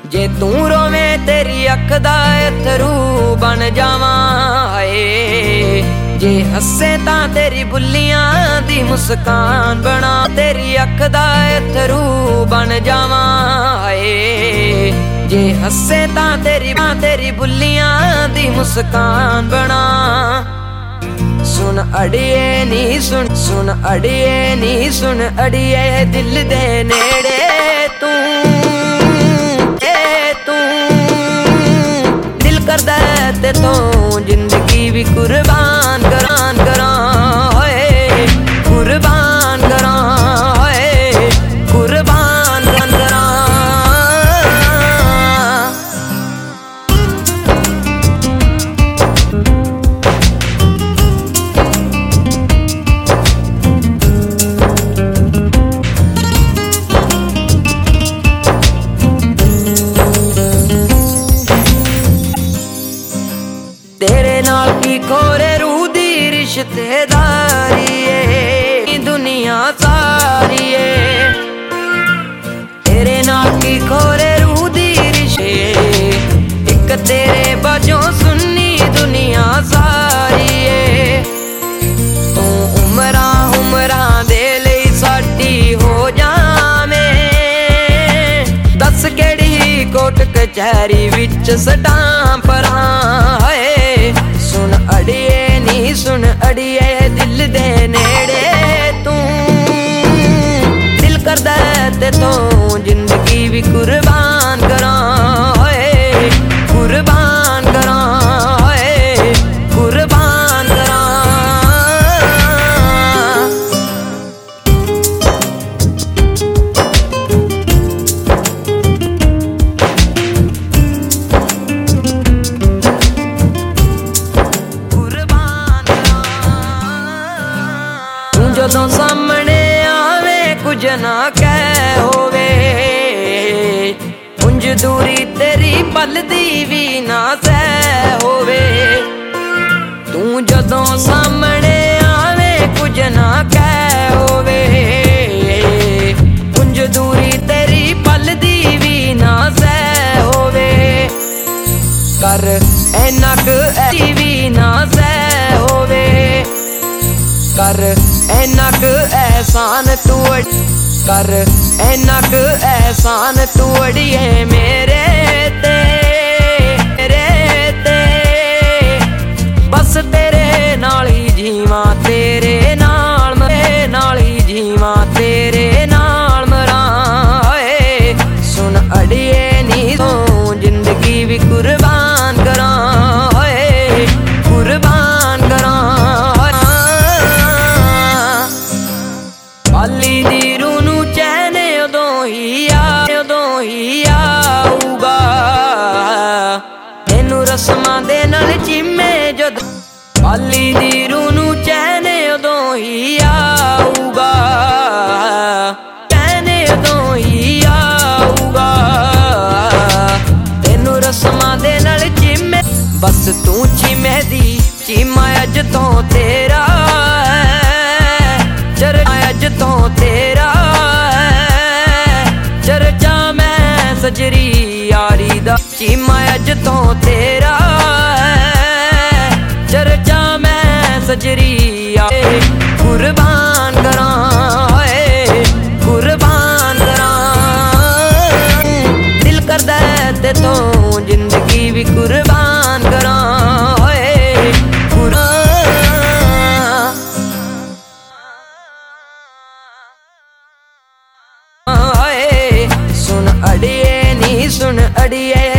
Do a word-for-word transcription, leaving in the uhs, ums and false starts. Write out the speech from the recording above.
जे तू रोवे तेरी अख दा अथरू बन जावां हाए। जे हसे तां तेरी बुल्लियां दी मुस्कान बना, तेरी अख दा अथरू बन जावां हाए। जे हसे तां तेरी तेरी बुल्लियां दी मुस्कान बना। सुन अड़िए नी सुन सुन अड़िए नी सुन अड़िए दिल दे नेड़े तू ए तू दिल करदा ते तू जिंदगी भी कुर्बान करान करा होए कुर्बान करा होए कुर्बान करा। तेरे नाल की खोरे रूह दी रिश्तेदारी है दुनिया सारी है। तेरे नाल की खोरे रूह दी रिश्ते एक तेरे बाजों सुन्नी दुनिया सारी है। तू उमरा उमरा दे लई साडी हो जावे, दस केड़ी कोट कचहरी विच स्टांप परां है। सुन अड़िए नी सुन अड़िए दिल दे नेड़े तू दिल करदा ते तू जिंदगी भी कुर्बान करा होए कुर्बान करा होए कुर्बान करा। जदों सामने आवे कुछ ना कह होवे, उंज दूरी तेरी पलदी भी ना सह होवे। तू जदों सामने आवे कुछ ना कह होवे, उंज दूरी तेरी पलदी भी ना सह होवे। कर ऐनक ऐसी भी ना सह होवे, कर ऐनक एहसान तू कर ऐनक एहसान तू अड़िए मेरे ते मेरे ते। बस तेरे नाल ही जीवां तेरे नाल मेरे नाल ही जीवां तेरे नाल मरां होए। सुन अड़िए नी तू जिंदगी भी कुर्बान करा होए कुर्बान करा। पाली दी रूह नूं चैन उदों ही आ उदों ही आऊगा, तेनू रस्मां दे नाल चिम्मे जदों। पाली दी रूह नूं चैन उदों ही आऊगा, चैन उदों ही आऊगा, तेनू रस्मां दे नाल चिम्मे। बस तू चिम्मे दी चीमा अज तों तेरा चरचा अज तो तेरा चरचा मैं सजरी यारी दा। चीमा अज तो तेरा चरचा मैं सजरी यारी। कुर्बान करा होए कुर्बान करा, दिल करदा ते तू जिंदगी भी कुर्बान करा होए कुर्बान। सुन अड़िए नी सुन अड़िए